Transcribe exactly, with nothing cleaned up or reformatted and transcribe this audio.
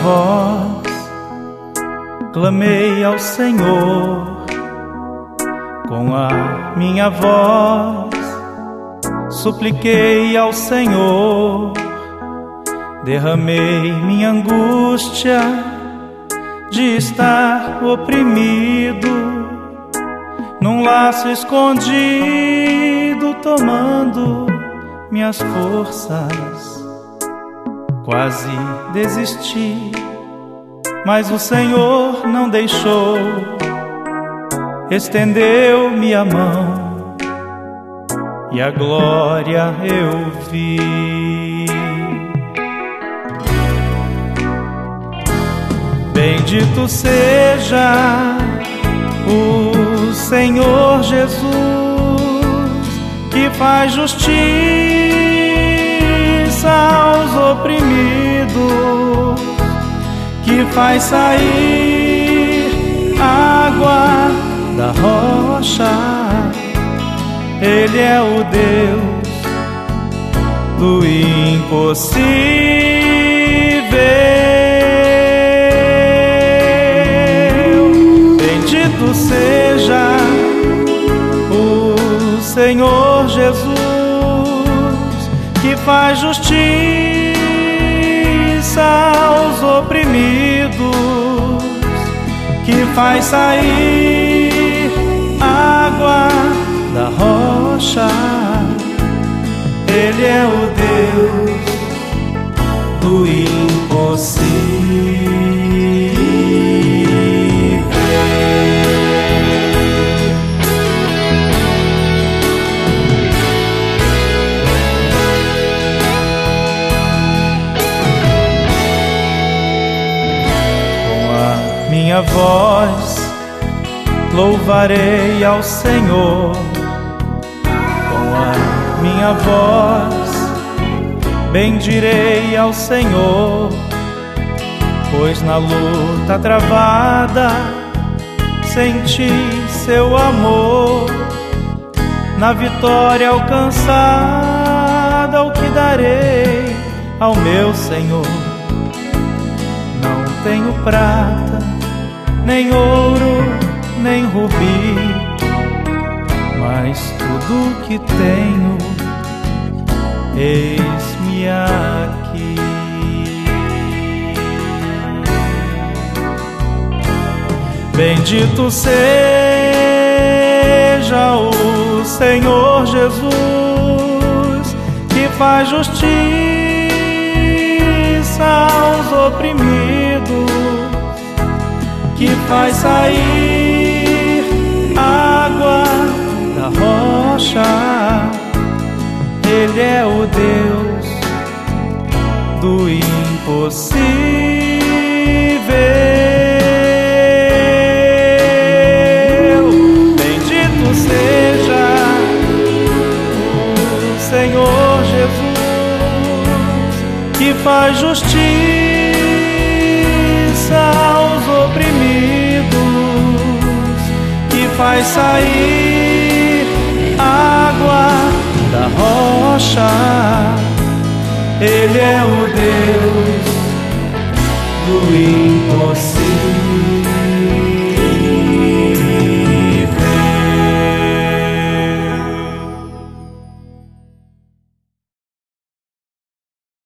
voz, clamei ao Senhor. Com a minha voz, supliquei ao Senhor. Derramei minha angústia de estar oprimido, num laço escondido, tomando minhas forças. Quase desisti, mas o Senhor não deixou. Estendeu-me a mão e a glória eu vi. Bendito seja o Senhor Jesus, que faz justiça aos oprimidos, que faz sair água da rocha. Ele é o Deus do impossível. Bendito seja o Senhor Jesus, que faz justiça aos oprimidos, que faz sair água da rocha. Ele é o Deus do impossível. Minha voz louvarei ao Senhor. Com a minha voz bendirei ao Senhor, pois na luta travada senti seu amor. Na vitória alcançada, o que darei ao meu Senhor? Não tenho prata, nem ouro, nem rubi, mas tudo que tenho, eis-me aqui. Bendito seja o Senhor Jesus, que faz justiça aos oprimidos, que faz sair água da rocha. Ele é o Deus do impossível. Bendito seja o Senhor Jesus, que faz justiça aos oprimidos, que faz sair água da rocha. Ele é o Deus do impossível.